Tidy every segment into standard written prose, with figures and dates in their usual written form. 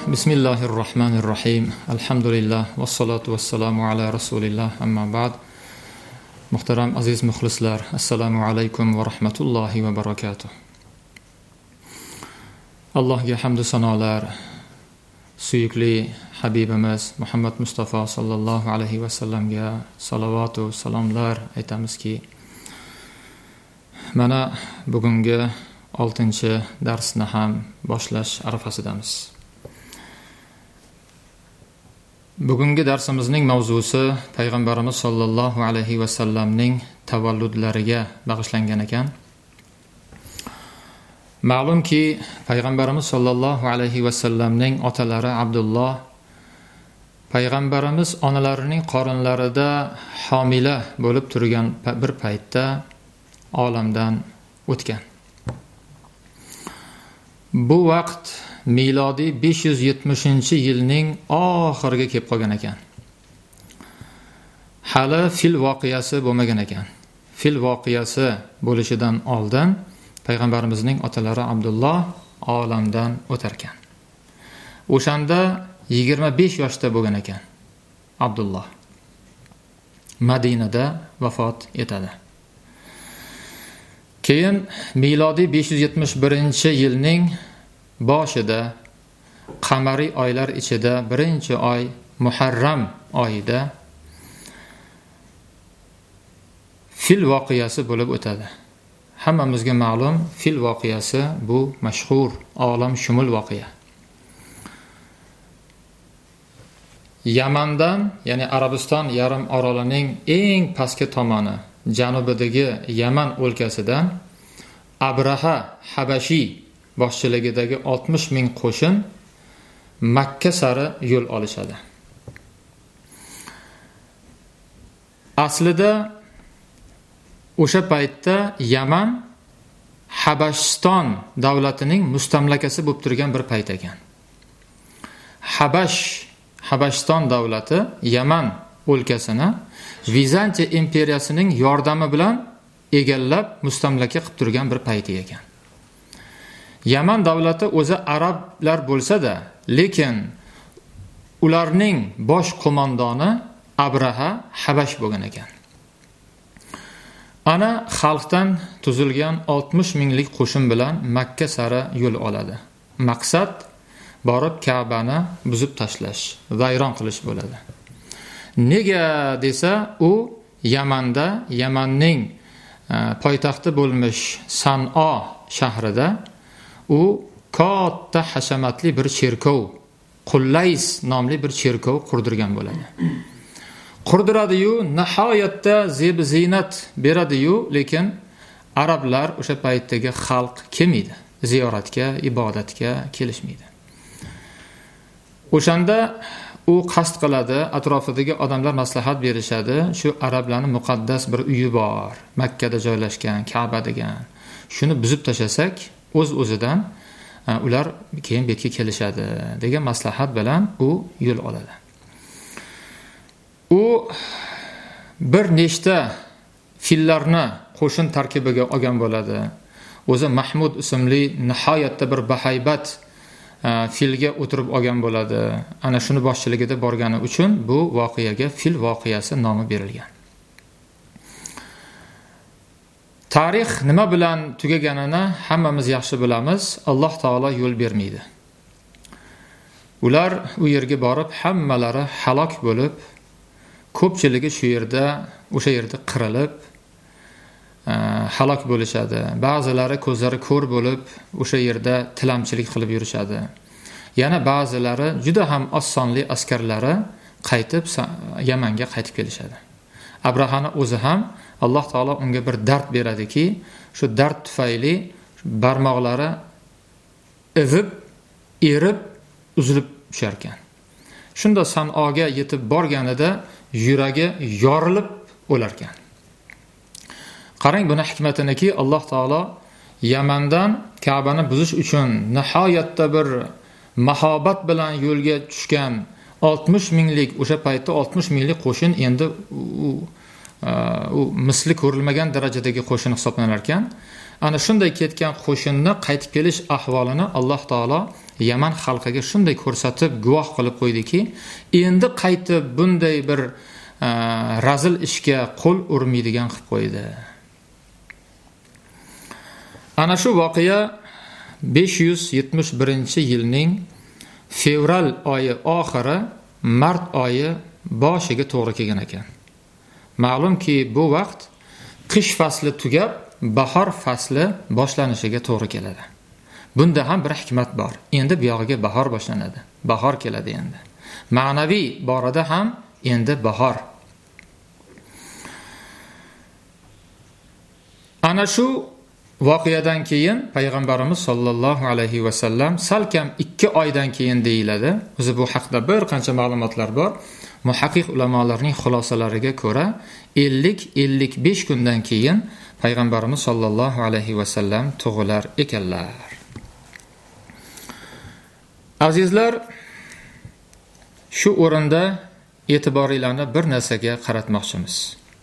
Bismillahirrahmanirrahim. Alhamdulillah. Vassalatu vassalamu ala rasulillah. Amma ba'd. Muhtaram aziz muxlislar, assalomu alaykum va rahmatullohi va barakatuh. Allohga hamd sanolar, suyukli habibimiz Muhammad Mustafa sallallohu alayhi va sallamga salovat va salomlar aytamizki, mana bugungi 6-darsni ham boshlash arafasidamiz. Bugungi darsimizning mavzusi payg'ambarimiz sollallohu alayhi va sallamning tavalludlariga bag'ishlangan ekan. Ma'lumki, payg'ambarimiz sollallohu alayhi va sallamning otalari Abdulloh payg'ambarimiz onalarining qorinlarida homila bo'lib turgan bir paytda olamdan o'tgan. Bu vaqt milodiy 570-yilning oxiriga kelib qolgan ekan. Hali fil voqeasi bo'lmagan ekan. Fil voqeasi bo'lishidan oldin payg'ambarimizning otalari Abdulloh olamdan o'tar ekan. O'shanda 25 yoshda bo'lgan ekan. Abdulloh Madinada vafot etadi. Keyin milodiy 571-yilning boshida qamariy oylar ichida birinchi oy Muharram oyida fil voqeasi bo'lib o'tadi. Hammamizga ma'lum, fil voqeasi bu mashhur olam shumul voqea. Yamandan, ya'ni Arabiston yarim orolining eng pastki tomoni, janubidagi Yaman o'lkasidan Abraha Habashi boshchiligidagi 60 ming qo'shin Makka sari yo'l olishadi. Aslida o'sha paytda Yaman Habashiston davlatining mustamlakasi bo'lib turgan bir payt ekan. Habashiston davlati Yaman o'lkasini Vizantiya imperiyasining yordami bilan egallab mustamlaka qilib turgan bir payt ekan. Yaman davlati o'zi arablar bo'lsa-da, lekin ularning bosh qo'mondoni Abraha Habash bo'lgan ekan. Ana xalqdan tuzilgan 60 minglik qo'shin bilan Makka sari yo'l oladi. Maqsad borib Ka'bani buzib tashlash, vayron qilish bo'ladi. Nega desa, u Yamanning poytaxti bo'lmish San'o shahrida u katta hashamatli bir cherkov, Qullays nomli bir cherkov qurdirgan bo'ladi. Qurdiradi-yu, nihoyatda zeb-ziynat beradi-yu, lekin arablar o'sha paytdagi xalq kelmaydi. Ziyoratga, ibodatga kelishmaydi. O'shanda u qasd qiladi, atrofidagi odamlar maslahat berishadi. Shu arablarning muqaddas bir uyi bor, Makkada joylashgan, Ka'ba degan. Shuni buzib tashlasak, o'z-o'zidan ular keyin betga kelishadi degan maslahat bilan u yo'l oladi. U bir nechta fillarni qo'shin tarkibiga olgan bo'ladi. O'zi Mahmud ismli nihoyatda bir bahaybat filga o'tirib olgan bo'ladi. Ana shuni boshchiligida borgani uchun bu voqeaga fil voqeasi nomi berilgan. Tarix nima bilan tugaganini hammamiz yaxshi bilamiz. Alloh taolo yo'l bermaydi. Ular u yerga borib hammalari halok bo'lib, ko'pchiligi o'sha yerda qirilib halok bo'lishadi. Ba'zilari ko'zlari ko'r bo'lib o'sha yerda tilamchilik qilib yurishadi. Yana ba'zilari juda ham osonli askarlari qaytib Yamanga qaytib kelishadi. Abrahani o'zi ham Alloh taolo unga bir dard beradiki, shu dard tufayli barmoqlari erib, uzilib tushar ekan. Shunda San'oga yetib borganida yuragi yorilib o'lar ekan. Qarang buni hikmatiniki, Alloh taolo Yamandan Ka'bani buzish uchun nihoyatda bir mahobat bilan yo'lga tushgan 60 minglik, o'sha paytda 60 minglik qo'shin endi u misli ko'rilmagan darajadagi qo'shin hisoblanar ekan. Ana shunday ketgan qo'shinni qaytib kelish ahvolini Alloh taolo Yaman xalqiga shunday ko'rsatib, guvoh qilib qo'ydiki, endi qaytib bunday bir razil ishga qo'l urmaydigan qilib qo'ydi. Ana shu voqea 571-yilning fevral oyi oxiri, mart oyi boshiga to'g'ri kelgan ekan. Ma'lumki, bu vaqt qish fasli tugab, bahor fasli boshlanishiga to'g'ri keladi. Bunda ham bir hikmat bor. Endi bu yog'iga bahor boshlanadi. Bahor keladi endi. Ma'naviy borada ham endi bahor. Ana shu voqeadan keyin payg'ambarimiz sollallohu alayhi va sallam salkam 2 oydan keyin deyiladi. O'zi bu haqda bir qancha ma'lumotlar bor. Muhaqqiq ulamolarning xulosalariga ko'ra 50-55 kundan keyin payg'ambarimiz sollallohu alayhi va sallam tug'ilar ekanlar. Azizlar, shu o'rinda e'tiboringlarni bir narsaga qaratmoqchimiz.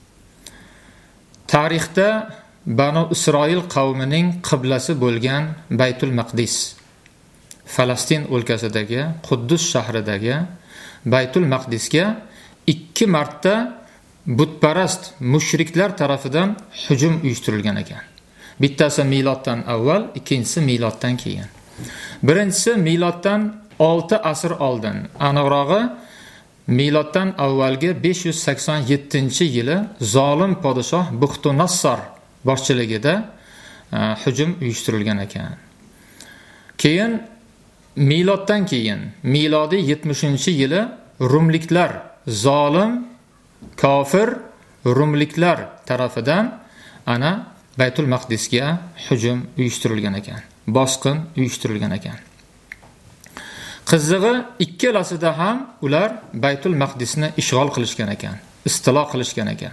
Tarixda Banu Isroil qavmining qiblasi bo'lgan Baytul Maqdis, Falastin o'lkasidagi Quddus shahridagi Baytul Maqdisga 2 marta butparast mushriklar tarafidan hujum uyushtirilgan ekan. Bittasi miloddan avval, ikkinchisi miloddan keyin. Birinchisi miloddan 6 asr oldin, aniqrog'i miloddan avvalgi 587-yili zolim podshoh Buxtunassar boshchiligida hujum uyushtirilgan ekan. Keyin miloddan keyin milodiy 70-yili rumliklar, zolim kofir rumliklar tarafidan ana Baytul Maqdisga hujum uyushtirilgan ekan. Bosqin uyushtirilgan ekan. Qizig'i, ikkalasida ham ular Baytul Maqdisni ishg'ol qilishgan ekan, istilo qilishgan ekan.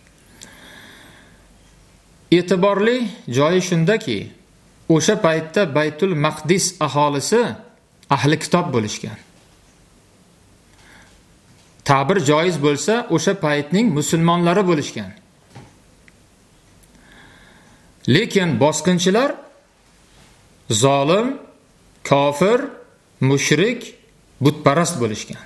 E'tiborli joyi shundaki, o'sha paytda Baytul Maqdis aholisi ahli kitob bo'lishgan. Ta'bir joiz bo'lsa, o'sha paytning musulmonlari bo'lishgan. Lekin bosqinchilar zolim, kofir, mushrik, butparast bo'lishgan.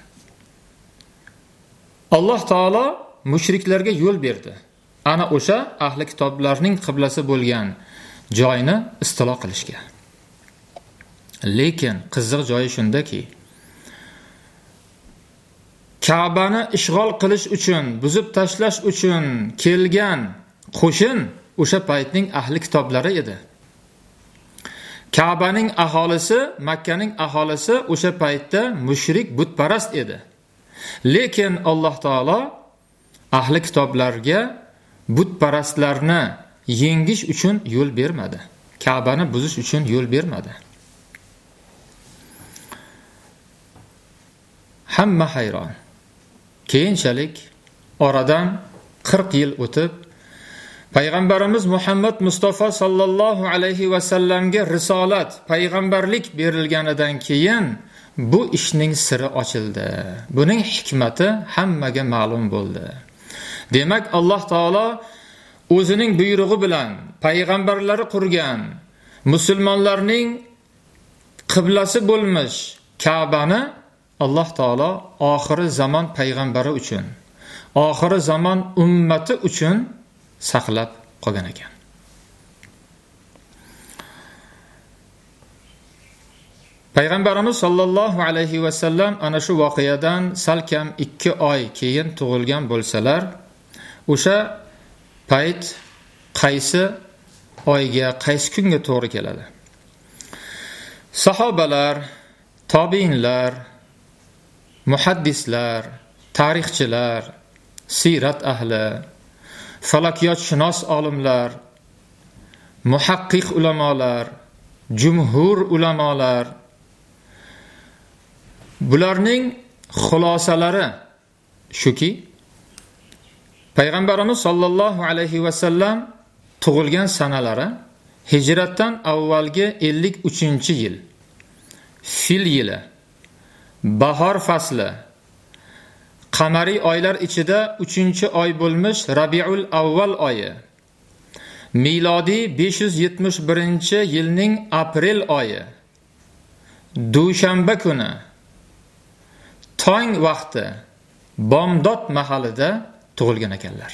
Alloh taolo mushriklarga yo'l berdi. Ana o'sha ahli kitoblarning qiblasi bo'lgan joyni istilo qilishga. Lekin qiziq joyi shundaki, Ka'bani ishg'ol qilish uchun, buzib tashlash uchun kelgan qo'shin o'sha paytning ahli kitoblari edi. Ka'baning aholisi, Makkaning aholisi o'sha paytda mushrik, butparast edi. Lekin Alloh taolo ahli kitoblarga butparastlarni yengish uchun yo'l bermadi. Ka'bani buzish uchun yo'l bermadi. Hamma hayron. Keyinchalik oradan 40 yil o'tib, payg'ambarimiz Muhammad Mustafa sallallohu alayhi va sallamga risolat, payg'ambarlik berilganidan keyin bu ishning siri ochildi. Buning hikmati hammaga ma'lum bo'ldi. Demak, Alloh taolo o'zining buyrug'i bilan payg'ambarlari qurgan musulmonlarning qiblasi bo'lmish Ka'bani Alloh taolo oxiri zamon payg'ambari uchun, oxiri zamon ummati uchun saqlab qolgan ekan. Payg'ambarimiz sollallohu alayhi va sallam ana shu voqeadan salkam 2 oy keyin tug'ilgan bo'lsalar, o'sha payt qaysi oyga, qaysi kunga to'g'ri keladi? Sahobalar, tobiinlar, muhaddislar, tarixchilar, sirat ahli, falakiyotshunos olimlar, muhaqqiq ulamolar, jumhur ulamolar, bularning xulosalari shuki, payg'ambarimiz sollallohu alayhi va sallam tug'ilgan sanalari hijratdan avvalgi 53-yil, fil yili, bahor fasli, qamariy oylar ichida 3-oy bo'lmish Rabiul Avval oyi, milodiy 571-yilning aprel oyi, dushanba kuni tong vaqti bomdod mahalida tug'ilgan ekanlar.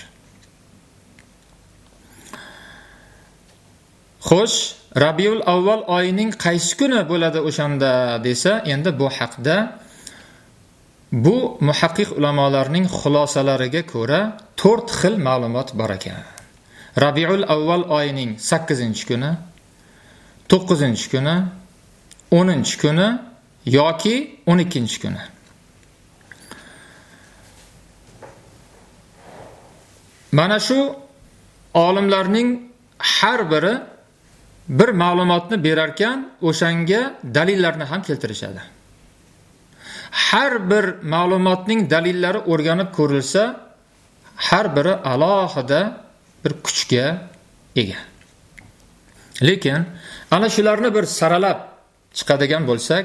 Xo'sh, Rabiul Avval oyining qaysi kuni bo'ladi o'shanda desa, endi bu haqda bu muhaqqiq ulamolarning xulosalariga ko'ra 4 xil ma'lumot bor ekan. Rabiul Avval oyining 8-kuni, 9-kuni, 10-kuni yoki 12-kuni. Mana shu olimlarning har biri bir ma'lumotni berar ekan, o'shanga dalillarni ham keltirishadi. Har bir ma'lumotning dalillari o'rganib ko'rilsa, har biri alohida bir kuchga ega. Lekin ana shularni bir saralab chiqadigan bo'lsak,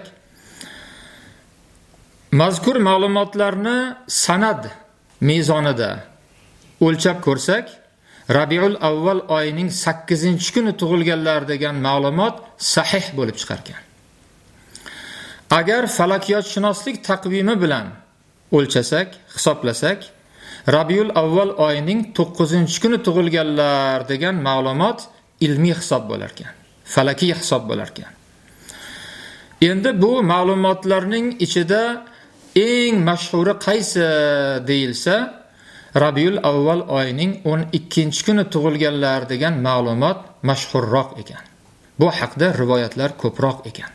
mazkur ma'lumotlarni sanad mezonida o'lchab ko'rsak, Rabiul Avval oyining 8-kuni tug'ilganlar degan ma'lumot sahih bo'lib chiqar ekan. Agar falakiyotshunoslik taqvimi bilan o'lchasak, hisoblasak, Rabiul Avval oyining 9-kuni tug'ilganlar degan ma'lumot ilmiy hisob bo'lar ekan, falakiy hisob bo'lar ekan. Endi bu ma'lumotlarning ichida eng mashhuri qaysi deyilsa, Rabiul Avval oyining 12-kuni tug'ilganlar degan ma'lumot mashhurroq ekan. Bu haqda rivoyatlar ko'proq ekan.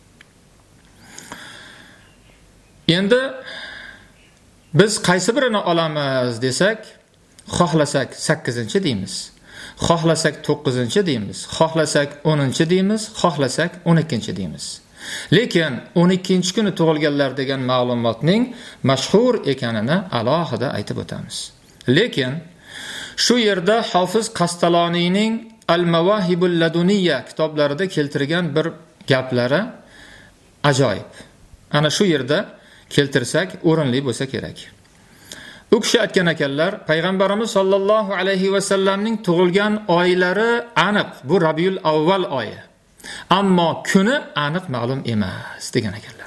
Endi biz qaysi birini olamiz desak, xohlasak 8-deymiz, xohlasak 9-deymiz, xohlasak 10-deymiz, xohlasak 12-deymiz. Lekin 12-kuni tug'ilganlar degan ma'lumotning mashhur ekanini alohida aytib o'tamiz. Lekin shu yerda Hofiz Qastaloniyning Al-Mawahibul Laduniyya kitoblarida keltirgan bir gaplari ajoyib. Ana shu yerda keltirsak o'rinli bo'lsa kerak. U kishi aytgan ekanlar, payg'ambarimiz sollallohu alayhi va sallamning tug'ilgan oylari aniq, bu Rabiul Avval oyi. Ammo kuni aniq ma'lum emas degan ekanlar.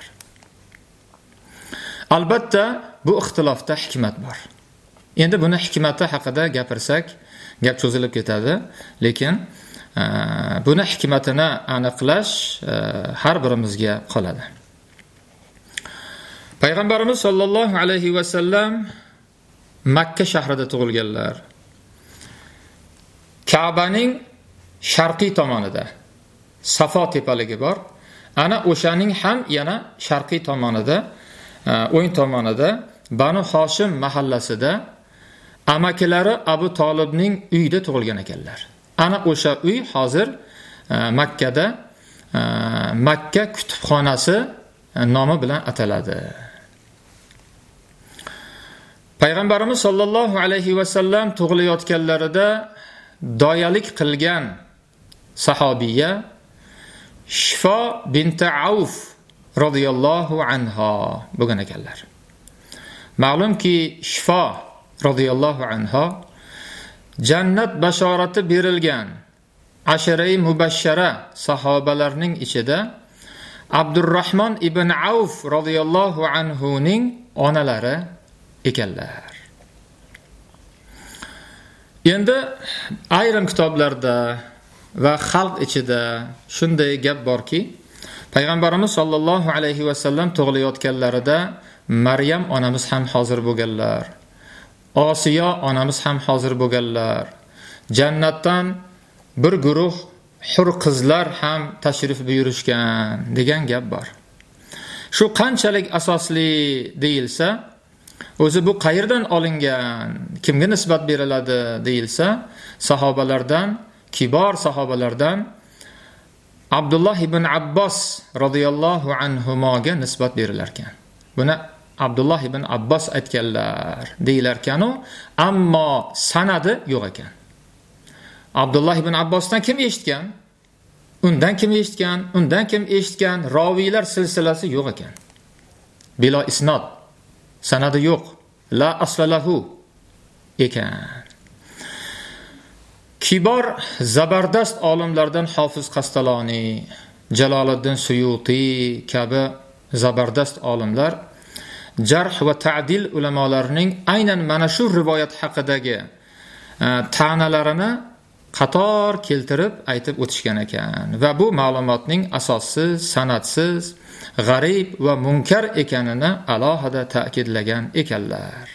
Albatta, bu ixtilofda hikmat bor. Endi buni hikmati haqida gapirsak, gap cho'zilib ketadi, lekin buni hikmatini aniqlash har birimizga qoladi. Payg'ambarimiz sollallohu alayhi va sallam Makka shahrida tug'ilganlar. Ka'baning sharqiy tomonida Safo tepaligi bor. Ana o'shaning ham yana sharqiy tomonida, o'ng tomonida Banu Hoshim mahallasida amakilari Abu Talibning uyida tug'ilgan ekanlar. Ana o'sha uy hozir Makkada Makka kutubxonasi nomi bilan ataladi. Payg'ambarimiz sollallohu alayhi va sallam tug'ilayotganlarida doyalik qilgan sahobiya Shifo binti Auf radhiyallohu anha bo'lgan ekanlar. Ma'lumki Shifo radhiyallohu anha jannat bashorati berilgan asharai mubashshara sahobalarning ichida Abdurrahmon ibn Auf radhiyallohu anhu ning onalari ekanlar. Endi ayrim kitoblarda va xalq ichida shunday gap borki, payg'ambarimiz sollallohu alayhi va sallam tug'ilayotganlarida Maryam onamiz ham hozir bo'lganlar. Osiyo onamiz ham hozir bo'lganlar. Jannatdan bir guruh hur qizlar ham tashrif buyurishgan degan gap bor. Shu qanchalik asosli deyilsa, o'zi bu qayerdan olingan, kimga nisbat beriladi deyilsa, sahobalardan, kibor sahobalardan Abdullah ibn Abbos radhiyallohu anhumoga nisbat berilar ekan. Buni Abdullah ibn Abbos aytganlar deyilar ekan-u, ammo sanadi yo'q ekan. Abdullah ibn Abbosdan kim eshitgan? Undan kim eshitgan? Undan kim eshitgan? Roviylar silsilasi yo'q ekan. Bilo isnod, sanadi yo'q. La aslalahu ekan. Kibor zabardast olimlardan Hofiz Qastaloniy, Jaloliddin Suyuti kabi zabardast olimlar jarh va ta'dil ulamolarining aynan mana shu rivoyat haqidagi ta'nalarini qator keltirib aytib o'tishgan ekan va bu ma'lumotning asossiz, sanadsiz, g'arib va munkar ekanini alohida ta'kidlagan ekanlar.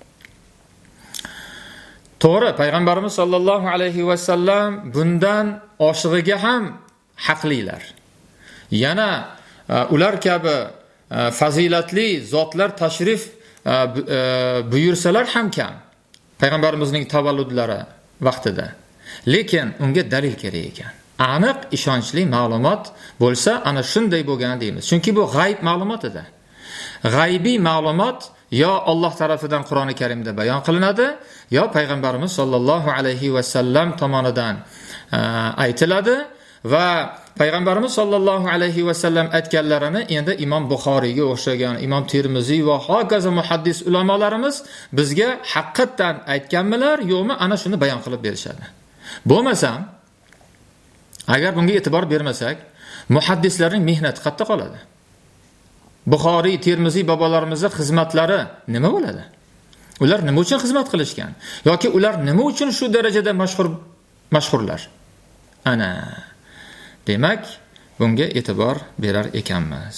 To'g'ri, payg'ambarimiz sollallohu alayhi va sallam bundan oshig'iga ham haqlilar. Yana ular kabi fazilatli zotlar tashrif buyursalar ham kam payg'ambarimizning tavalludlari vaqtida. Lekin unga dalil kerak ekan. Aniq ishonchli ma'lumot bo'lsa, ana shunday bo'lgan deymiz. Chunki bu g'ayb ma'lumot edi. G'aybiy ma'lumot yo Alloh tarafidan Qur'oni Karimda bayon qilinadi, yo payg'ambarimiz sollallohu alayhi va sallam tomonidan aytiladi va payg'ambarimiz sollallohu alayhi va sallam aytganlarini endi Imom Buxoriyga o'xshagan, Imom Termiziy va hokazo muhaddis ulamolarimiz bizga haqiqatan aytganmilar, yo'qmi, ana shuni bayon qilib berishadi. Bo'lmasam, agar bunga e'tibor bermasak, muhaddislarning mehnati qayerda qoladi? Buxoriy, Termiziy bobolarimizning xizmatlari nima bo'ladi? Ular nima uchun xizmat qilishgan? Yoki ular nima uchun shu darajada mashhurlar? Ana, demak, bunga e'tibor berar ekanmiz.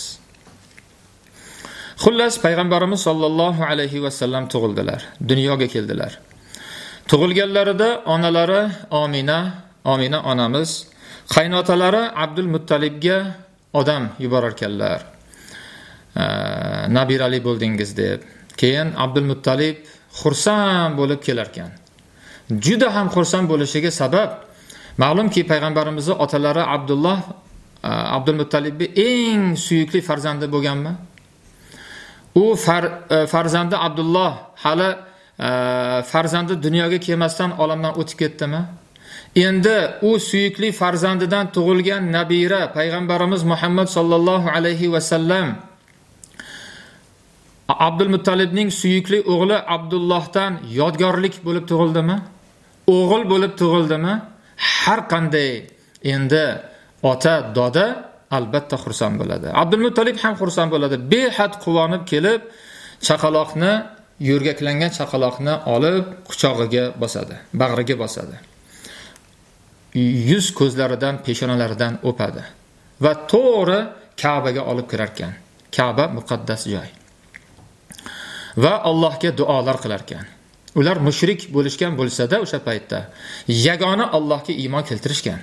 Xullas, payg'ambarimiz sollallohu alayhi va sallam tug'ildilar, dunyoga keldilar. Tug'ilganlarida onalari Omina onamiz, qaynotalari Abdul Muttalibga odam yuborarkanlar. Nabirali bo'ldingiz deb. Keyin Abdul Muttalib xursand bo'lib kelar ekan. Juda ham xursand bo'lishiga sabab ma'lumki payg'ambarimizning otalari Abdul Muttalibning eng suyukli farzandi bo'lganmi? U farzandi Abdulloh hali farzandi dunyoga kelmasdan olamdan o'tib ketdimi? Endi u suyukli farzandidan tug'ilgan nabira payg'ambarimiz Muhammad sallallohu alayhi va sallam Abdul Muttalibning suyukli o'g'li Abdullohdan yodgorlik bo'lib tug'ildimi? O'g'il bo'lib tug'ildimi? Har qanday endi ota, doda albatta xursand bo'ladi. Abdul Muttalib ham xursand bo'ladi. Behad quvonib kelib, chaqaloqni, yo'rgaklangan chaqaloqni olib quchog'iga bosadi, bag'riga bosadi. Yuz ko'zlaridan, peshonalaridan o'padi va to'g'ri Ka'baga olib kirar ekan. Ka'ba muqaddas joy. Va Allohga duolar qilar ekan. Ular mushrik bo'lishgan bo'lsa-da o'sha paytda yagona Allohga iymon keltirishgan.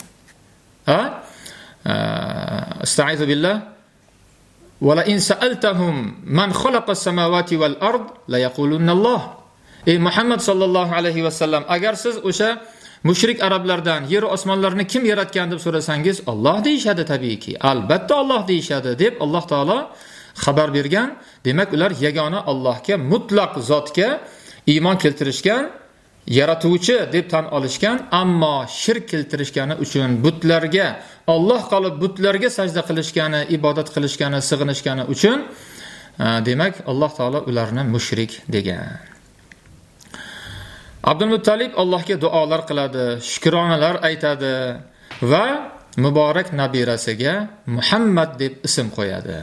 Astag'izu billah. Va la in sa'altahum man khalaqa as-samawati wal ard la yaqulunna Allah. Ey Muhammad sallallohu alayhi va sallam, agar siz o'sha mushrik arablardan yer va osmonlarni kim yaratgan deb so'rasangiz, Alloh deyishadi tabiiyki. Albatta Alloh deyishadi deb Alloh taolo xabar bergan. Demak, ular yagona Allohga, mutlaq zotga iymon keltirishgan, yaratuvchi deb tan olishgan, ammo shirk keltirishgani uchun butlarga, Alloh qolib butlarga sajda qilishgani, ibodat qilishgani, sig'inishgani uchun demak Alloh taolo ularni mushrik degan. Abdul Muttalib Allohga duolar qiladi, shukronalar aytadi va muborak nabirasiga Muhammad deb ism qo'yadi.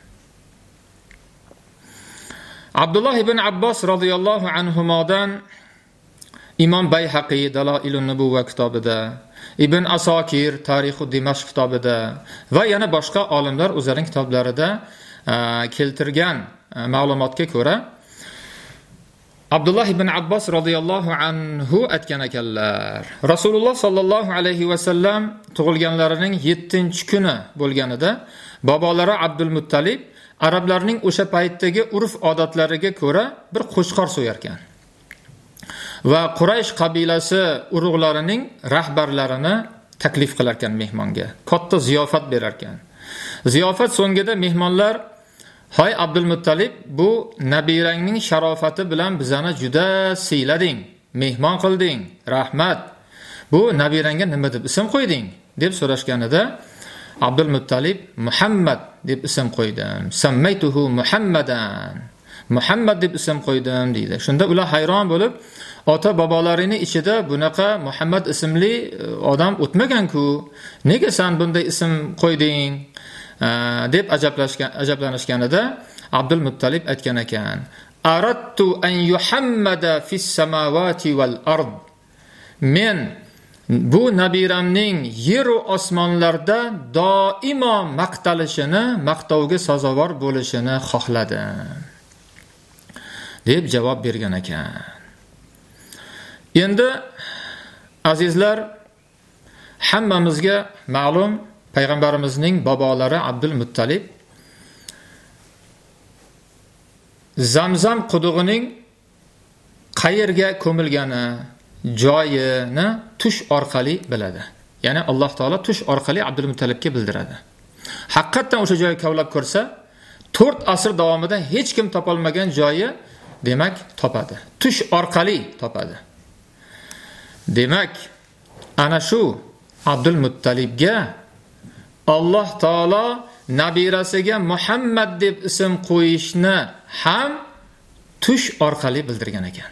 Abdulloh ibn Abbos radhiyallohu anhumodan Imom Bayhaqi Daloilun Nubuva kitobida, Ibn Asokir Tarixu Dimashq kitobida va yana boshqa olimlar o'zlarining kitoblarida keltirgan ma'lumotga ko'ra Abdulloh ibn Abbos radhiyallohu anhu aytgan ekanlar. Rasululloh sallallohu alayhi va sallam tug'ilganlarining 7-kuni bo'lganida bobolari Abdul Muttalib arablarning o'sha paytdagi urf-odatlariga ko'ra bir qo'chqor so'yar ekan. Va Quraysh qabilasi urug'larining rahbarlarini taklif qilar ekan mehmonga. Katta ziyofat berar ekan. Ziyofat so'ngida mehmonlar: "Hoy Abdul Muttalib, bu nabirangning sharofati bilan bizani juda siylading, mehmon qilding, rahmat. Bu nabirangga nima deb ism qo'yding?" deb so'rashganida Abdul Muttalib Muhammad deb ism qo'ydim. Sammaytuhu Muhammadan. Muhammad deb ism qo'ydim deydi. Shunda ular hayron bo'lib, ota bobolaringning ichida bunaqa Muhammad ismli odam o'tmagan-ku. Nega sen bunday ism qo'yding? deb ajablanishganida Abdul Muttalib aytgan ekan: "Aradtu an yuhammada fis samawati wal ard." Men bu nabiramning yer va osmonlarda doimo maqtalishini, maqtovga sazovor bo'lishini xohladim, deb javob bergan ekan. Endi azizlar, hammamizga ma'lum, payg'ambarimizning bobolari Abdul Muttalib Zamzam qudug'ining qayerga ko'milgani, joyini tush orqali biladi. Ya'ni Alloh taolo tush orqali Abdul Muttalibga bildiradi. Haqiqatan o'sha joyga kavlab ko'rsa, 4 asr davomida hech kim topolmagan joyi, demak, topadi. Tush orqali topadi. Demak, ana shu Abdul Muttalibga Alloh taolo nabirasiga Muhammad deb ism qo'yishni ham tush orqali bildirgan ekan.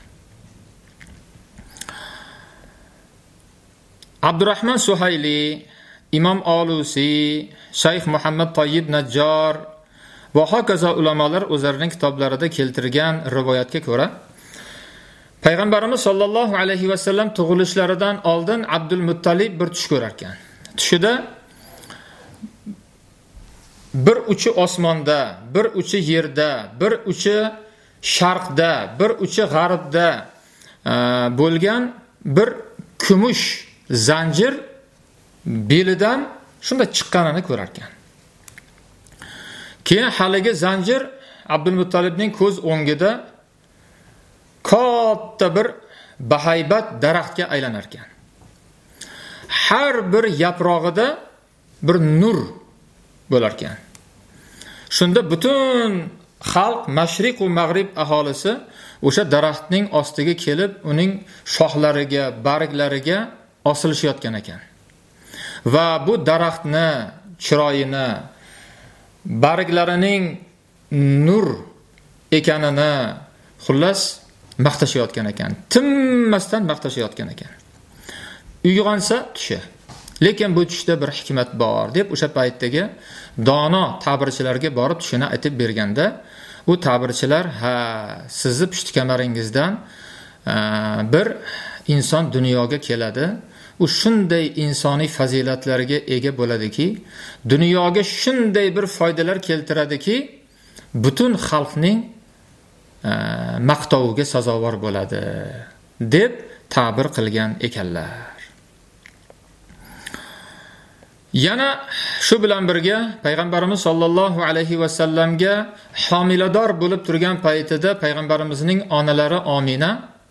Abdurrahman Suhayli, Imom Alusi, Shayx Muhammad Toyyib Najjar va hokazo ulamolar o'zlarining kitoblarida keltirgan rivoyatga ko'ra, payg'ambarimiz sollallohu alayhi va sallam tug'ilishlaridan oldin Abdul Muttalib bir tush ko'rar ekan. Tushida bir uchi osmonda, bir uchi yerda, bir uchi sharqda, bir uchi g'arbda bo'lgan bir kumush zanjir belidan shunda chiqqanini ko'rar ekan. Keyin haligi zanjir Abdul Muttalibning ko'z o'ngida katta bir bahaybat daraxtga aylanar ekan. Har bir yaprog'ida bir nur bo'lar ekan. Shunda butun xalq, mashriq va mag'rib aholisi o'sha daraxtning ostiga kelib, uning shoxlariga, barglariga osilishayotgan ekan. Va bu daraxtni chiroyini, barglarining nur ekanini xullas maqtashayotgan ekan. Tinmasdan maqtashayotgan ekan. Uyg'onsa tushi. Lekin bu tushda bir hikmat bor deb o'sha paytdagi dono ta'birchilarga borib tushini aytib berganda, u ta'birchilar sizni pushti kamaringizdan bir inson dunyoga keladi. U shunday insoniy fazilatlarga ega bo'ladiki, dunyoga shunday bir foydalar keltiradiki, butun xalqning maqtoviga sazovor bo'ladi deb ta'bir qilgan ekanlar. Yana shu bilan birga payg'ambarimiz sollallohu alayhi va sallamga homilador bo'lib turgan paytida payg'ambarimizning onalari Omina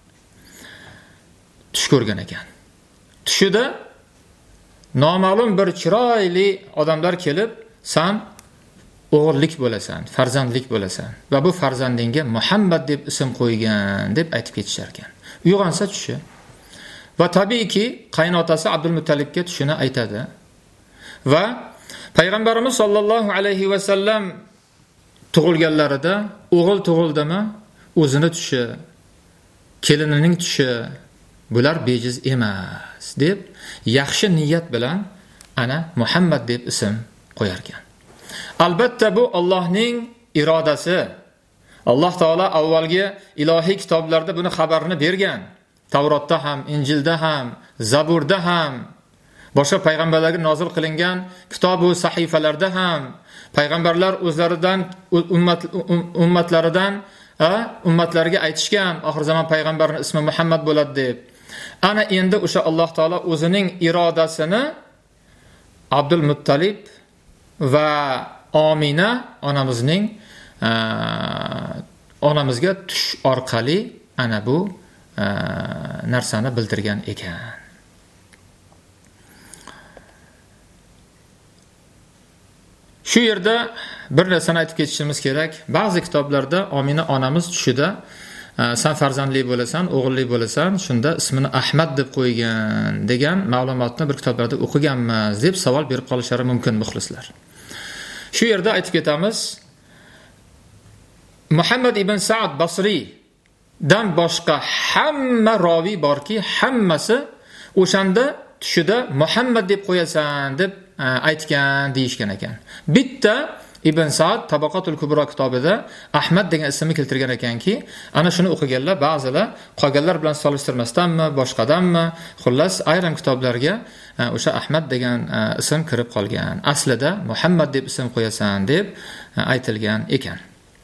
tush ko'rgan ekan. Tushida noma'lum bir chiroyli odamlar kelib, "Sen o'g'illik bo'lasan, farzandlik bo'lasan va bu farzandingga Muhammad deb ism qo'ygan" deb aytib ketishar ekan. Uyg'onsa tushi. Va tabiiyki, qaynotasi Abdul Muttalibga tushini aytadi. Va payg'ambarimiz sollallohu alayhi va sallam tug'ilganlarida o'g'il tug'ildimi, o'zini tushi, kelinining tushi bular bejiz emas deb yaxshi niyat bilan ana Muhammad deb ism qo'yar ekan. Albatta bu Allohning irodasi. Alloh taolo avvalgi ilohiy kitoblarda buni xabarini bergan. Tavrotda ham, Injilda ham, Zaburda ham, boshqa payg'ambarlarga nozil qilingan kitob va sahifalarda ham payg'ambarlar o'zlaridan ummatlariga aytishgan, oxir zamon payg'ambarining ismi Muhammad bo'ladi deb. Ana endi o'sha Alloh taolo o'zining irodasini Abdul Muttalib va Omina onamizga tush orqali ana bu narsani bildirgan ekan. Shu yerda bir narsani aytib ketishimiz kerak. Ba'zi kitoblarda Omina onamiz tushida "Sen farzandli bo'lasan, o'g'illi bo'lasan, shunda ismini Ahmad deb qo'ygan" degan ma'lumotni bir kitoblarda o'qiganmiz deb savol berib qolishlari mumkin muxlislar. Shu yerda aytib ketamiz. Muhammad ibn Sa'd Basri dan boshqa hamma roviy borki, hammasi o'shanda tushida Muhammad deb qo'yasan deb aytgan deyishgan ekan. Bitta Ibn Sa'd Tabaqatul Kubra kitobida Ahmad degan ismni keltirgan ekanki, ana shuni o'qiganlar ba'zilar qolganlar bilan solishtirmasdanmi, boshqadanmi, xullas ayrim kitoblarga o'sha Ahmad degan ism kirib qolgan. Aslida Muhammad deb ism qo'yasan deb aytilgan ekan.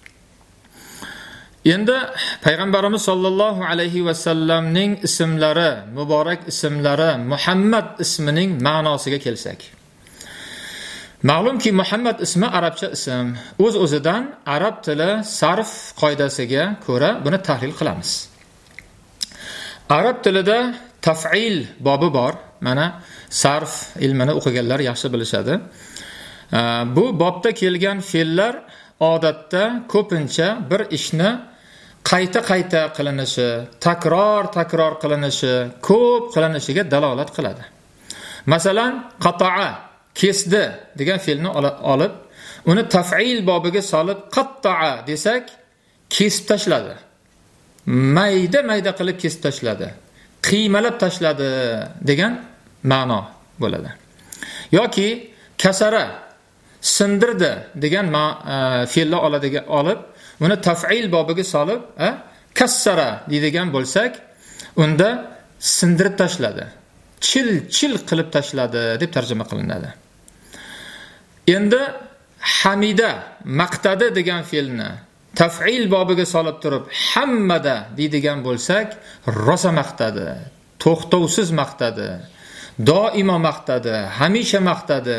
Endi payg'ambarimiz sollallohu alayhi va sallamning ismlari, muborak ismlari, Muhammad ismining ma'nosiga kelsak. Ma'lumki Muhammad ismi arabcha ism. O'z-o'zidan arab tili sarf qoidasiga ko'ra buni tahlil qilamiz. Arab tilida taf'il bobi bor. Mana sarf ilmini o'qiganlar yaxshi bilishadi. Bu bobda kelgan fe'llar odatda ko'pincha bir ishni qayta qilinishi, takror qilinishi, ko'p qilinishiga dalolat qiladi. Masalan, qata'a kesdi degan fe'lni olib, uni taf'il bobiga solib qatta'a desak, kesib tashladi. Mayda qilib kesib tashladi. Qiymalab tashladi degan ma'no bo'ladi. Yoki kasara sindirdi degan fe'lni olib, uni taf'il bobiga solib, kassara deydigan bo'lsak, unda sindirib tashladi. Chil qilib tashladi deb tarjima qilinadi. Endi hamida maqtadi degan fe'lni taf'il bobiga solib turib hammada deydigan bo'lsak, rosa maqtadi, to'xtovsiz maqtadi, doimo maqtadi, hamisha maqtadi,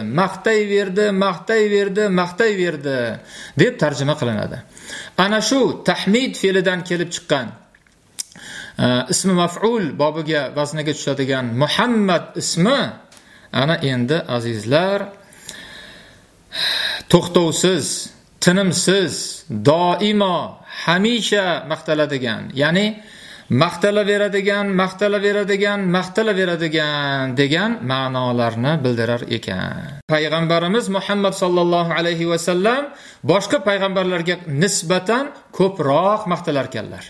maqtayverdi deb tarjima qilinadi. Ana shu tahmid fe'lidan kelib chiqqan ismi maf'ul bobiga vazniga tushadigan Muhammad ismi ana endi azizlar to'xtovsiz, tinimsiz, doimo, hamisha maqtaladigan, ya'ni maqtalaveradigan degan ma'nolarni bildirar ekan. Payg'ambarimiz Muhammad sallallohu alayhi va sallam boshqa payg'ambarlarga nisbatan ko'proq maqtalar ekanlar.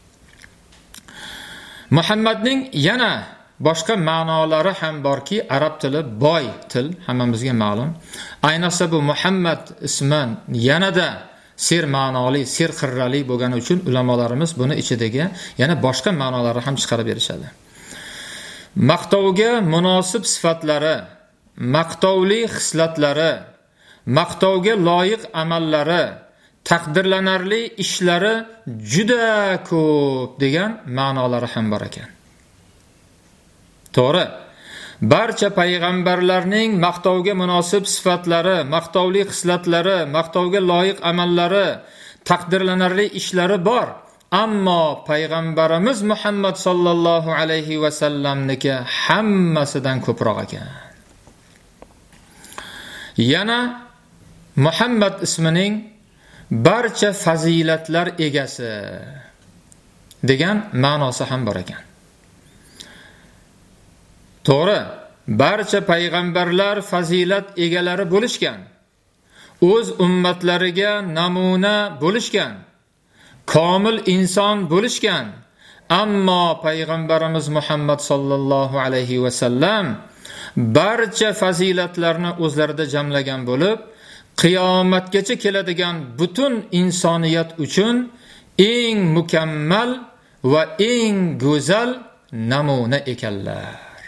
Muhammadning yana boshqa ma'nolari ham borki, arab tili boy til, hammamizga ma'lum. Ayniqsa bu Muhammad ismi yanada ser ma'noli, ser qirrali bo'lgani uchun ulamolarimiz buni ichidagi yana boshqa ma'nolari ham chiqarib berishadi. Maqtovga munosib sifatlari, maqtovli xislatlari, maqtovga loyiq amallari, taqdirlanarli ishlari juda ko'p degan ma'nolari ham bor ekan. To'g'ri. Barcha payg'ambarlarning maqtovga munosib sifatlari, maqtovli xislatlari, maqtovga loyiq amallari, taqdirlanarli ishlari bor. Ammo payg'ambarimiz Muhammad sallallohu alayhi va sallamniki hammasidan ko'proq ekan. Yana Muhammad ismining barcha fazilatlar egasi degan ma'nosi ham bor ekan. To'g'ri, barcha payg'ambarlar fazilat egalari bo'lishgan. O'z ummatlariga namuna bo'lishgan. Komil inson bo'lishgan. Ammo payg'ambarimiz Muhammad sallallohu alayhi va sallam barcha fazilatlarni o'zlarida jamlagan bo'lib, qiyomatgacha keladigan butun insoniyat uchun eng mukammal va eng go'zal namuna ekanlar.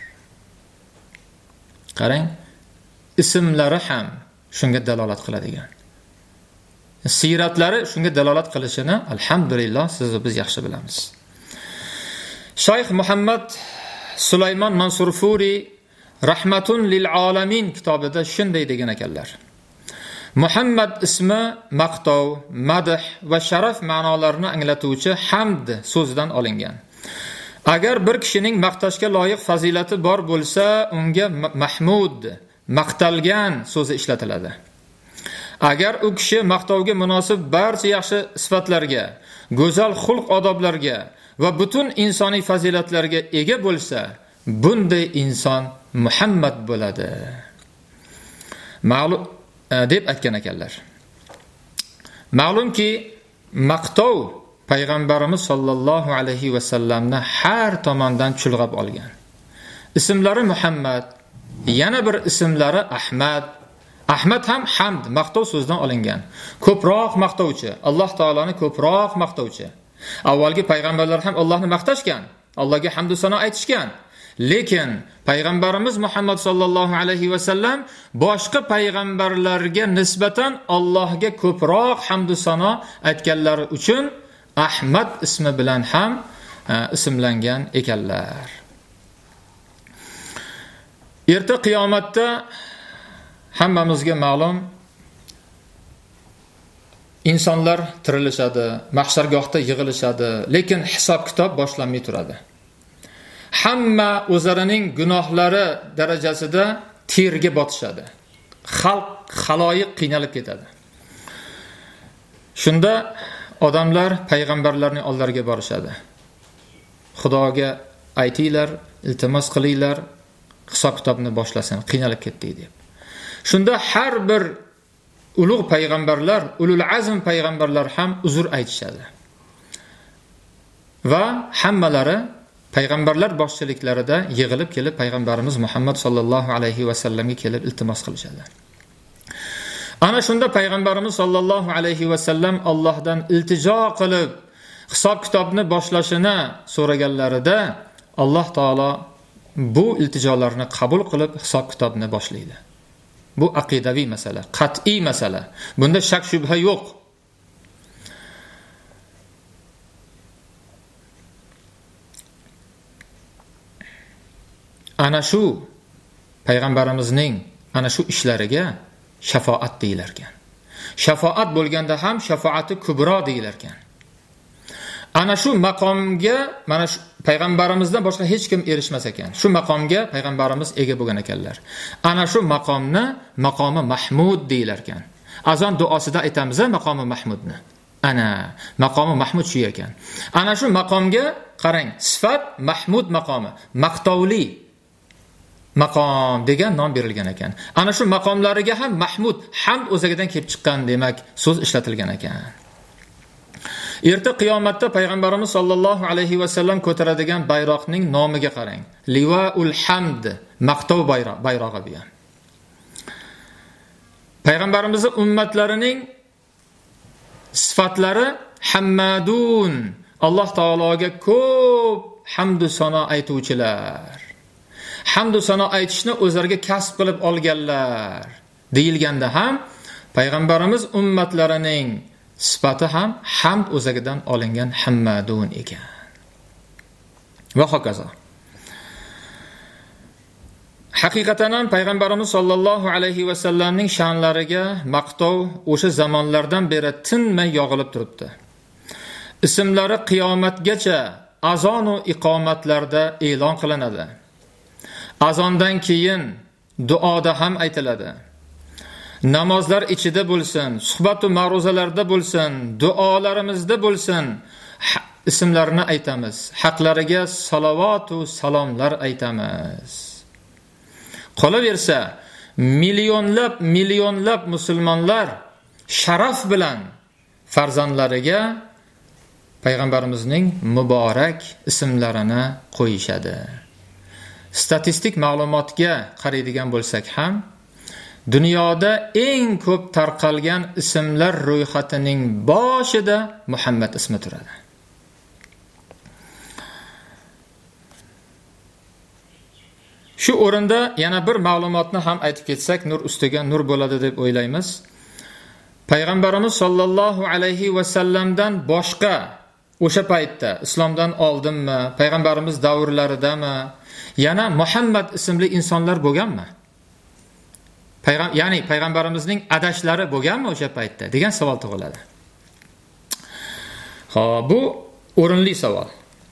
Qarang, ismlari ham shunga dalolat qiladigan. Siratlari shunga dalolat qilishini alhamdulillah siz va biz yaxshi bilamiz. Shayx Muhammad Sulaymon Mansurfuri Rahmatun lil alamin kitobida shunday degan ekanlar. Muhammad ismi maqtov, madh va sharaf ma'nolarini anglatuvchi hamd so'zidan olingan. Agar bir kishining maqtashga loyiq fazilati bor bo'lsa, unga mahmud, maqtalgan so'zi ishlatiladi. Agar u kishi maqtovga munosib barcha yaxshi sifatlarga, go'zal xulq odoblarga va butun insoniy fazilatlarga ega bo'lsa, bunday inson Muhammad bo'ladi. Ma'lum deb aytgan ekanlar. Ma'lumki, maqtov payg'ambarimiz sollallohu alayhi va sallamni har tomondan chulg'ab olgan. Ismlari Muhammad, yana bir ismlari Ahmad. Ahmad ham hamd, maqtov so'zdan olingan. Ko'proq maqtovchi, Alloh taoloni ko'proq maqtovchi. Avvalgi payg'ambarlar ham Allohni maqtashgan, Allohga hamd va sano aytishgan. Lekin payg'ambarimiz Muhammad sallallohu alayhi va sallam boshqa payg'ambarlarga nisbatan Allohga ko'proq hamd va sano aytganlari uchun Ahmad ismi bilan ham ismlangan ekanlar. Erta qiyomatda hammamizga ma'lum, insonlar tirilishadi, mahshargohda yig'ilishadi, lekin hisob kitob boshlanmay turadi. Hamma o'zlarining gunohlari darajasida terga botishadi. Xalq, xaloyiq qiynalib ketadi. Shunda odamlar payg'ambarlarning oldilariga borishadi. Xudoga aytinglar, iltimos qilinglar, hisob kitobni boshlasin, qiynalib ketdik deb. Shunda har bir ulug' payg'ambarlar, ulul azm payg'ambarlar ham uzr aytishadi. Va hammalari payg'ambarlar boshchiliklarida yig'ilib kelib payg'ambarimiz Muhammad sallallohu alayhi va sallamga kelib iltimos qilishadi. Ana shunda payg'ambarimiz sallallohu alayhi va sallam Allohdan iltijo qilib hisob kitobni boshlashini so'raganlarida Alloh taolo bu iltijolarni qabul qilib hisob kitobni boshlaydi. Bu aqidaviy masala, qat'iy masala. Bunda shak shubha yo'q. Ana shu payg'ambarimizning ana shu ishlariga shafoat deyilar ekan. Shafoat bo'lganda ham shafoati kubro deyilar ekan. Ana shu maqomga mana shu payg'ambarimizdan boshqa hech kim erishmas ekan. Shu maqomga payg'ambarimiz ega bo'lgan ekanlar. Ana shu maqomni maqomi Mahmud deyilar ekan. Azon duosida aytamiz maqomi Mahmudni. Ana maqomi Mahmud shu ekan. Ana shu maqomga qarang, sifat Mahmud maqomi, maqtovli maqom degan nom berilgan ekan. Ana shu maqomlariga ham Mahmud, hamd o'zagidan kelib chiqqan demak so'z ishlatilgan ekan. Erta qiyomatda payg'ambarimiz sollallohu alayhi va sallam ko'taradigan bayroqning nomiga qarang. Livaul hamd, maqtov bayrog'i bu ham. Payg'ambarimizning ummatlarining sifatlari hammadun, Alloh taologa ko'p hamd va sano aytuvchilar. Hamd va sano aytishni o'zlariga kasb qilib olganlar deyilganda ham payg'ambarimiz ummatlarining sifati ham hamd o'zagidan olingan hammadun ekan. Va hokazo. Haqiqatan ham payg'ambarimiz sollallohu alayhi va sallamning sha'nlariga maqtov o'sha zamonlardan beri tinmay yog'ilib turibdi. Ismlari qiyomatgacha azon va iqomatlarda e'lon qilinadi. Azondan keyin duoda ham aytiladi. Namozlar ichida bo'lsin, suhbat va ma'ruzalarda bo'lsin, duolarimizda bo'lsin, ismlarini aytamiz. Haqlariga salovat va salomlar aytamiz. Qolaversa, millionlab musulmonlar sharaf bilan farzandlariga payg'ambarimizning muborak ismlarini qo'yishadi. Statistik ma'lumotga qaraydigan bo'lsak ham, dunyoda eng ko'p tarqalgan ismlar ro'yxatining boshida Muhammad ismi turadi. Shu o'rinda yana bir ma'lumotni ham aytib ketsak, nur ustiga nur bo'ladi deb o'ylaymiz. Payg'ambarimiz sollallohu alayhi va sallamdan boshqa o'sha paytda islomdan oldinmi, payg'ambarimiz davrlaridami yana Muhammad ismli insonlar bo'lganmi? Ya'ni payg'ambarimizning adashlari bo'lganmi o'sha paytda degan savol tug'iladi. Xo'p, bu o'rinli savol.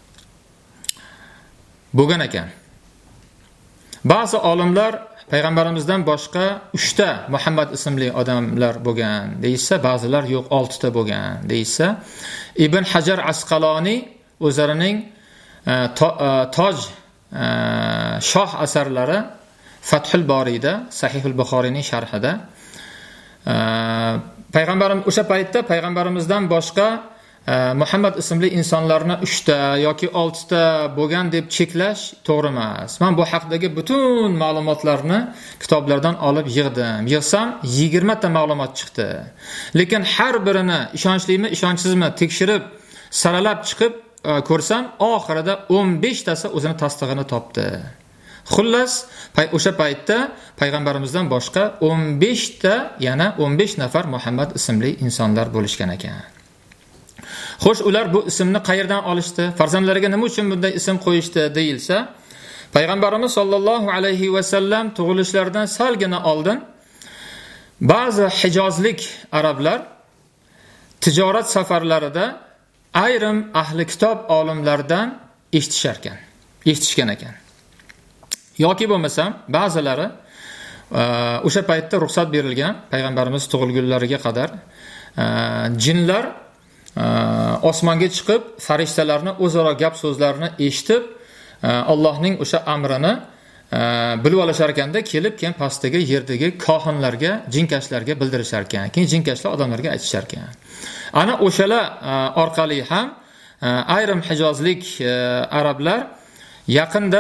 Bo'lgan ekan. Ba'zi olimlar payg'ambarimizdan boshqa 3 ta Muhammad ismli odamlar bo'lgan deysa, ba'zilar yo'q 6 ta bo'lgan deysa, Ibn Hajar Asqaloniy o'zlarining Toj shoh asarlari Fathul Boriyda, Sahihul Buxoriyning sharhida payg'ambarim o'sha paytda payg'ambarimizdan boshqa Muhammad ismli insonlarni 3 ta yoki 6 ta bo'lgan deb cheklash to'g'ri emas. Men bu haqdagi butun ma'lumotlarni kitoblardan olib yig'dim. Yig'sam 20 ta ma'lumot chiqdi. Lekin har birini ishonchli-mi, ishonchsizmi tekshirib, saralab chiqib ko'rsam, oxirida 15 tasi o'zini tasdig'ini topdi. Xullas, o'sha paytda payg'ambarimizdan boshqa 15 ta, yana 15 nafar Muhammad ismli insonlar bo'lishgan ekan. Xo'sh, ular bu ismni qayerdan olishdi? Farzandlariga nima uchun bunday ism qo'yishdi deyilsa, payg'ambarimiz sollallohu alayhi va sallam tug'ilishlaridan salgina oldin ba'zi Hijozlik arablar tijorat safarlarida ayrim ahli kitob olimlaridan eshitishgan ekan. Yoki bo'lmasam, ba'zilari o'sha paytda ruxsat berilgan, payg'ambarimiz tug'ilgunlariga qadar jinlar osmonga chiqib, farishtalarni o'zaro gap so'zlarini eshitib, Allohning o'sha amrini bilib olishar ekanda, kelib keyin pastdagi yerdagi kohinlarga, jinkashlarga bildirishar ekan. Keyin jinkashlar odamlarga aytishar ekan. Ana o'shalar orqali ham ayrim Hijozlik arablar yaqinda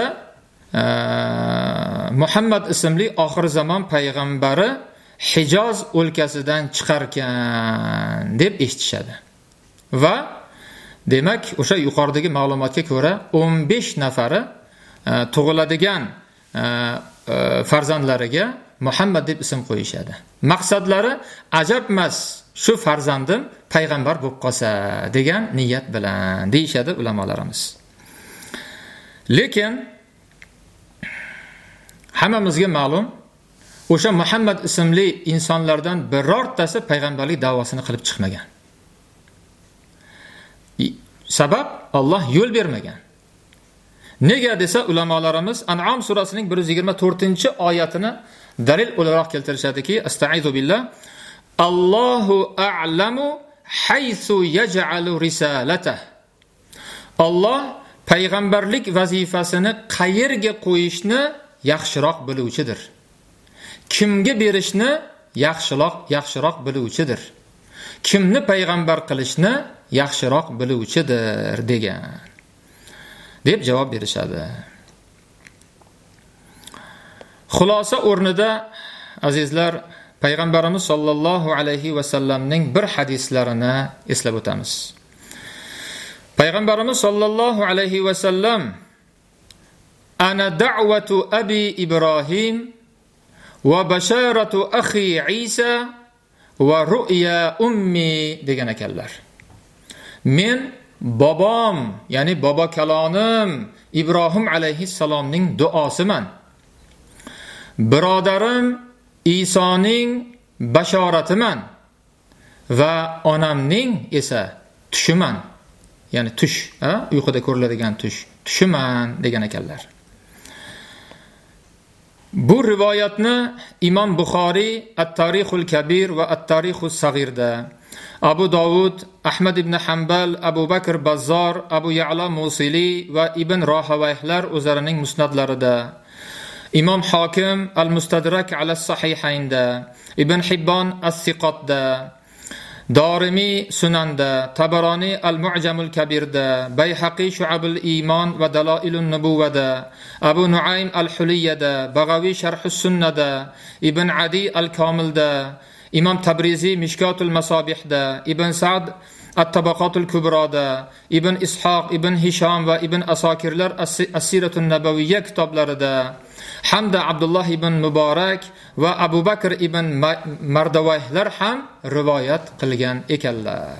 Muhammad ismli oxir zamon payg'ambari Hijoz o'lkasidan chiqarkan deb eshitishadi. Va demak, o'sha yuqoridagi ma'lumotga ko'ra 15 nafari tug'iladigan farzandlariga Muhammad deb ism qo'yishadi. Maqsadlari ajabmas, shu farzandim payg'ambar bo'lib qolsa degan niyat bilan deyshadi ulamolarimiz. Lekin hammamizga ma'lum, o'sha Muhammad ismli insonlardan birortasi payg'ambarlik da'vosini qilib chiqmagan. Sabab Alloh yo'l bermagan. Nega desa, ulamolarimiz An'am surasining 124-oyatini dalil o'laroq keltirishadiki, astaizu billah, Allohu a'lamu haythu yaj'alu risalatah. Alloh payg'ambarlik vazifasini qayerga qo'yishni yaxshiroq biluvchidir. Kimga berishni yaxshiroq biluvchidir. Kimni payg'ambar qilishni yaxshiroq biluvchidir degan deb javob berishadi. Xulosa o'rnida azizlar, payg'ambarimiz sollallohu alayhi va sallamning bir hadislarini eslab o'tamiz. Payg'ambarimiz sollallohu alayhi va sallam ana da'watu abi Ibrohim va basharatu akhi Isa va ru'ya ummi degan ekanlar. Men bobom, ya'ni bobo kalonim Ibrohim alayhissalomning duosiman. Birodarim Isoning bashoratiman va onamning esa tushiman. Ya'ni tush, uyquda ko'riladigan tushiman degan ekanlar. Bu rivoyatni Imom Buxoriy At-Tarixul Kabir va At-Tarixus Sag'irda, Abu Dovud, Ahmad ibn Hanbal, Abu Bakr Bazzor, Abu Ya'la Musili va Ibn Rohavayhlar o'zlarining musnadlarida, Imom Hokim Al-Mustadrak ala Sahihaynda, Ibn Hibbon As-Siqatda, Dorimi Sunanda, Tabaroni Al-Mu'jamul Kabirda, Bayhaqi Shu'abul Iman va Dalailun Nubuwada, Abu Nuaym Al-Huliyada, Baghawi Sharhus Sunnada, Ibn Adi Al-Kamilda, Imom Tabrizi Mishkatul Masabihda, Ibn Sa'd At-Tabaqatul Kubroda, Ibn Ishoq, Ibn Hisham va Ibn Asakirlar As-Siratun Nabawiyya kitoblarida, hamda Abdullah ibn Muborak va Abu Bakr ibn Mardawayhlar ham rivoyat qilgan ekanlar.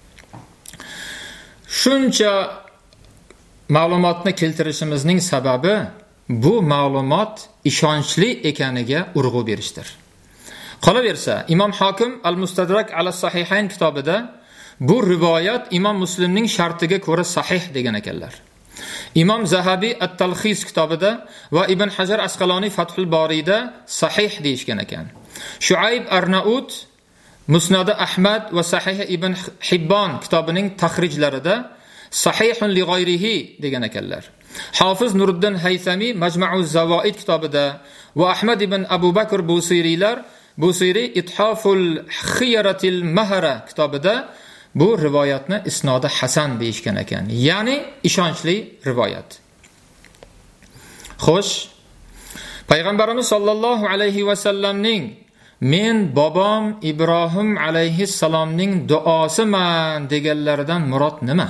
Shuncha ma'lumotni keltirishimizning sababi bu ma'lumot ishonchli ekaniga urg'u berishdir. Qolaversa, Imom Hokim Al-Mustadrak ala Sahihayn kitobida bu rivoyat Imom Muslimning shartiga ko'ra sahih degan ekanlar. Imom Zahabi At-Talxis kitobida va Ibn Hajar Asqaloni Fathul Boriyda sahih deyishgan ekan. Shuayb Arnaut Musnad Ahmad va Sahih Ibn Hibbon kitobining taxrijlarida sahihun li g'ayrihi degan ekanlar. Hofiz Nuriddin Haythami Majma'uz Zawaid kitobida va Ahmad ibn Abu Bakr Busiri Ithaful Khiyaratil Mahara kitobida bu rivoyatni isnodi hasan deyishgan ekan. Ya'ni ishonchli rivoyat. Xo'sh, payg'ambarimiz sollallohu alayhi va sallamning men bobom Ibrohim alayhissalomning duosiman deganlaridan murod nima?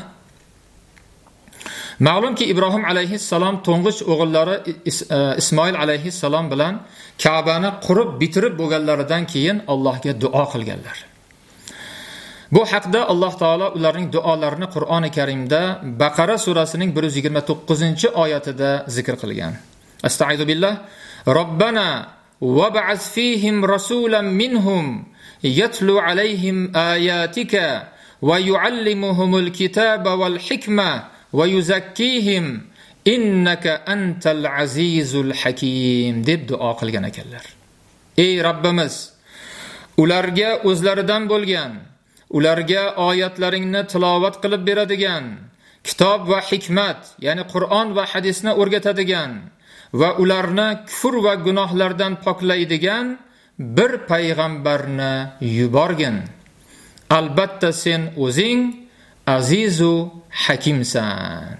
Ma'lumki Ibrohim alayhissalom to'ng'ich o'g'illari Ismoil alayhissalom bilan Ka'bani qurib bitirib bo'lganlaridan keyin Allohga duo qilganlar. Bu haqda Alloh taolo ularning duolarini Qur'oni Karimda Baqara surasining 129-oyatida zikr qilgan. Astagfiru billah. Robbana wab'ath fihim rasulan minhum yatlu alayhim ayatika wa yu'allimuhumul kitaba wal hikma va yuzakkihim innaka antal azizul hakim deb duo qilgan ekanlar. Ey Rabbimiz, ularga o'zlaridan bo'lgan, ularga oyatlaringni tilovat qilib beradigan, kitob va hikmat, ya'ni Qur'on va hadisni o'rgatadigan va ularni kufr va gunohlardan poklaydigan bir payg'ambarni yuborgin. Albatta sen o'zing azizu hakimsan.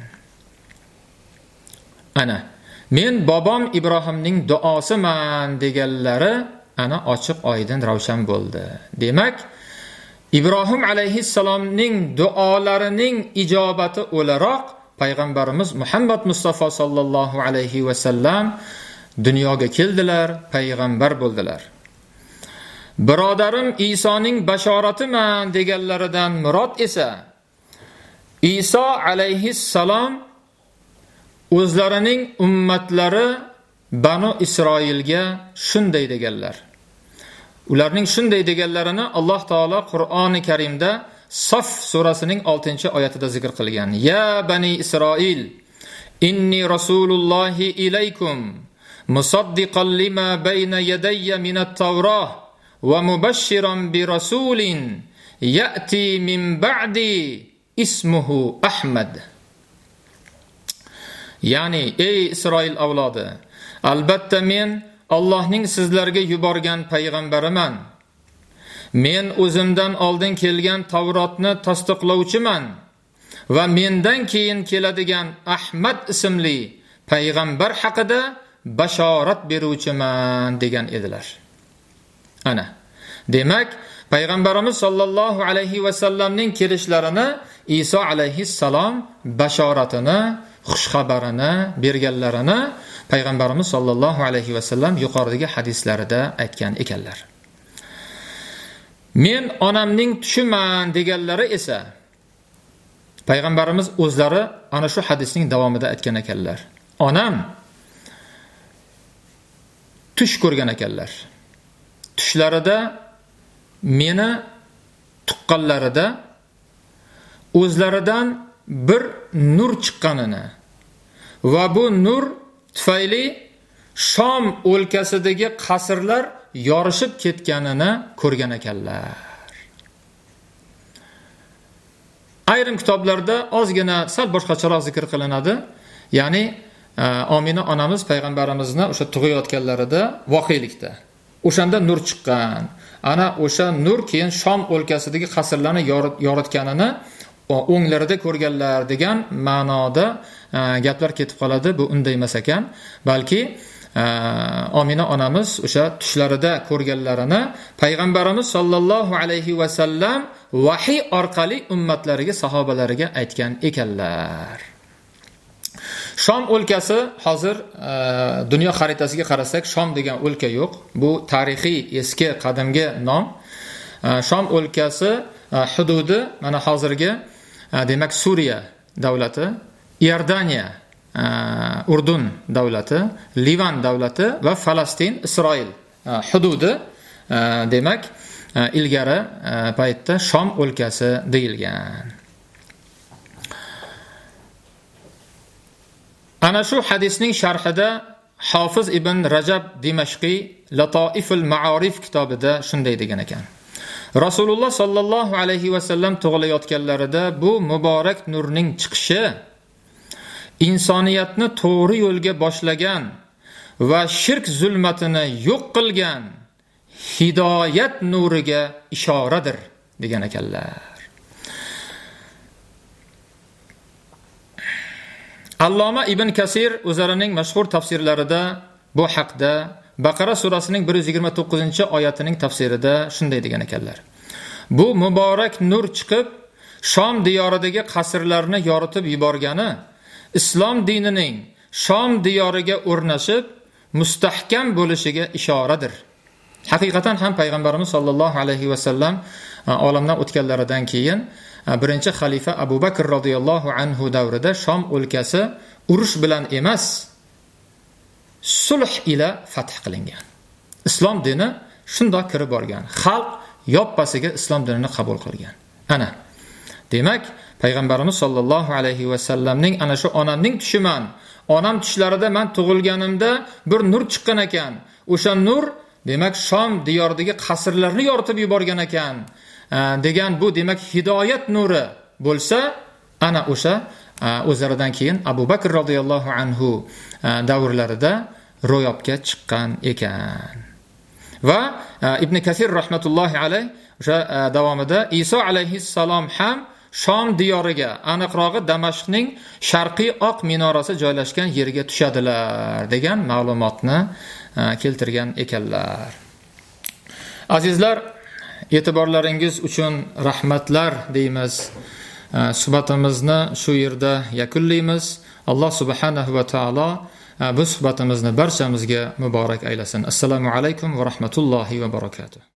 Ana, men bobom Ibrohimning duosiman deganlari ana ochiq oydin ravshan bo'ldi. Demak, Ibrohim alayhissalomning duolarining ijobati o'laroq payg'ambarimiz Muhammad Mustafa sallallohu alayhi va sallam dunyoga keldilar, payg'ambar bo'ldilar. Birodarim Isoning bashoratiman deganlaridan murod esa Iso alayhissalom o'zlarining ummatlari Banu Isroilga shunday deganlar. Ularning shunday deganlarini Alloh taolo Qur'oni Karimda Saf surasining 6-oyatida zikr qilgan. Ya bani Isroil, inni rasulullohi ilaykum musaddiqan lima bayna yadayya minat tawrah va mubashshiran bi rasulin ya'ti min ba'di ismuhu Ahmad. Ya'ni ey Isroil avlodi, albatta men Allohning sizlarga yuborgan payg'ambariman. Men o'zimdan oldin kelgan Tavrotni tasdiqlovchiman va mendan keyin keladigan Ahmad ismli payg'ambar haqida bashorat beruvchiman degan edilar. Ana, demak, payg'ambarimiz sollallohu alayhi va sallamning kelishlarini Iso alayhissalom bashoratini, xushxabarini berganlarini payg'ambarimiz sollallohu alayhi va sallam yuqoridagi hadislarida aytgan ekanlar. Men onamning tushiman deganlari esa payg'ambarimiz o'zlari ana shu hadisning davomida aytgan ekanlar. Onam tush ko'rgan ekanlar. Tushlarida meni tuqqanlarida o'zlaridan bir nur chiqqanini va bu nur tufayli Shom o'lkasidagi qasrlar yorishib ketganini ko'rgan ekanlar. Ayrim kitoblarda ozgina sal boshqacharoq zikr qilinadi. Ya'ni Omina onamiz payg'ambarimizni o'sha tug'ayotganlarida voqelikda o'shanda nur chiqqan. Ana o'sha nur keyin Shom o'lkasidagi qasrlarni yoritganini o'nglarida ko'rganlar degan ma'noda gaplar ketib qoladi. Bu unday emas ekan, balki Omina onamiz o'sha tushlarida ko'rganlarini payg'ambarimiz sollallohu alayhi va sallam vahiy orqali ummatlariga, sahobalariga aytgan ekanlar. Shom o'lkasi hozir dunyo xaritasiga qarasak Shom degan o'lka yo'q. Bu tarixiy eski qadimgi nom. Shom o'lkasi hududi mana hozirgi demak Suriya davlati, Iordaniya, Urdun davlati, Livan davlati va Falastin, Isroil hududi demak ilgari paytda Shom o'lkasi deyilgan. Ana shu hadisning sharhida Hofiz ibn Rajab Dimashqiy Latoiful Ma'arif kitobida shunday degan ekan. Rasululloh sallallohu alayhi va sallam tug'ilayotganlarida bu muborak nurning chiqishi insoniyatni to'g'ri yo'lga boshlagan va shirk zulmatini yo'q qilgan hidoyat nuriga ishoradir degan ekanlar. Alloma Ibn Kasir o'zlarining mashhur tafsirlarida bu haqda Baqara surasining 129-oyatining tafsirida shunday degan ekanlar. Bu muborak nur chiqib, Shom diyoridagi qasrlarni yoritib yuborgani, islom dinining Shom diyoriga o'rnashib, mustahkam bo'lishiga ishoradir. Haqiqatan ham payg'ambarimiz sollallohu alayhi va sallam olamdan o'tganlaridan keyin birinchi xalifa Abu Bakr radhiyallohu anhu davrida Shom o'lkasi urush bilan emas, sulh ila fath qilingan. Islom dini shundoq kirib borgan. Xalq yoppasiga islom dinini qabul qilgan. Ana, demak, payg'ambarimiz sollallohu alayhi va sallamning ana shu onamning tushiman, onam tushlarida men tug'ilganimda bir nur chiqqan ekan. O'sha nur demak Shom diyoridagi qasrlarni yoritib yuborgan ekan degan bu demak hidoyat nuri bo'lsa, ana o'sha o'zlaridan keyin Abu Bakr radhiyallohu anhu davrlarida ro'yobga chiqqan ekan. Va Ibn Kasir rahmatullohi alayh o'sha davomida Iso alayhissalom ham Shom diyoriga, aniqrog'i Damashqning sharqiy oq minorasi joylashgan yerga tushadilar degan ma'lumotni keltirgan ekanlar. Azizlar, e'tiborlaringiz uchun rahmatlar deymiz. Suhbatimizni shu yerda yakunlaymiz. Alloh subhanahu va taolo bu suhbatimizni barchamizga muborak aylasin. Assalomu alaykum va rahmatullohi va barakatuh.